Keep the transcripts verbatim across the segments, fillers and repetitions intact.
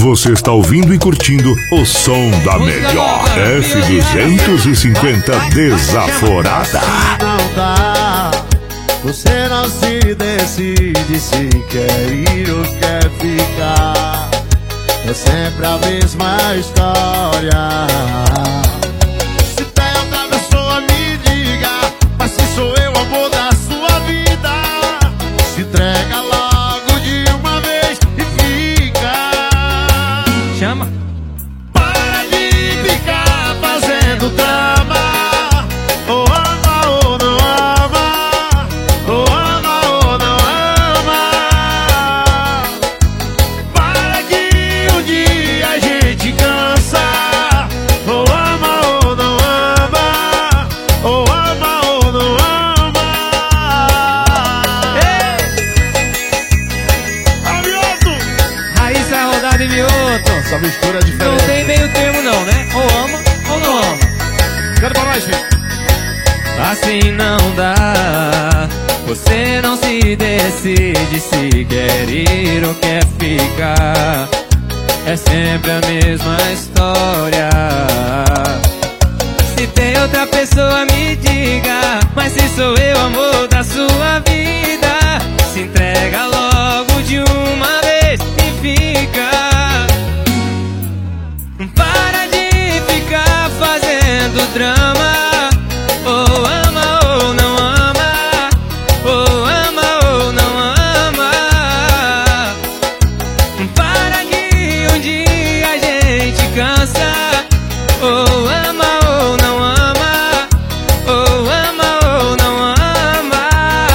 Você está ouvindo e curtindo o som da melhor F duzentos e cinquenta Desaforada. Não dá, você não se decide se quer ir ou quer ficar. É sempre a mesma história. Se tem outra pessoa me diga, mas se sou eu o amor da sua vida, se entrega logo de uma vez e fica. Chama. Para de ficar fazendo drama. Ou ama ou não ama, ou ama ou não ama. Para que um dia a gente cansa. Ou ama ou não ama, ou ama ou não ama. Amioto! Raíssa Rodada e Mioto. Essa mistura é diferente. Não tem meio termo não, né? Ou ama ou não ama. Quero pra nós, filho. Assim não dá. Você não se decide se quer ir ou quer ficar. É sempre a mesma história. Se tem outra pessoa me diga, mas se sou eu amor da sua vida, se entrega logo de uma vez e fica. Para de ficar fazendo drama. Ou ama ou não ama, ou ama ou não ama. Para que um dia a gente cansa. Ou ama ou não ama, ou ama ou não ama.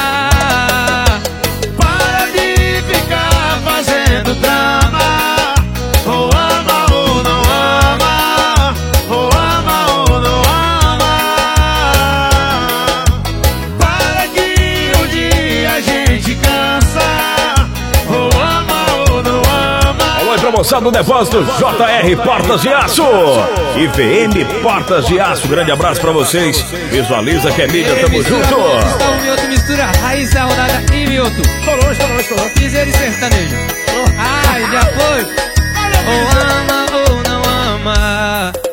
Para de ficar fazendo drama. Ou ama ou não ama, ou ama ou não ama. Para que um dia a gente cansa. Ou ama ou não ama. Alô, promoção do depósito J R Portas de Aço e V M Portas de Aço. Grande abraço pra vocês. Visualiza que é mídia, tamo junto. Está o Mioto mistura Raíssa Rodada e Mioto. Estourou, estourou, estourou. Piseiro e sertanejo. Ai, já foi. Ou ama ou não ama.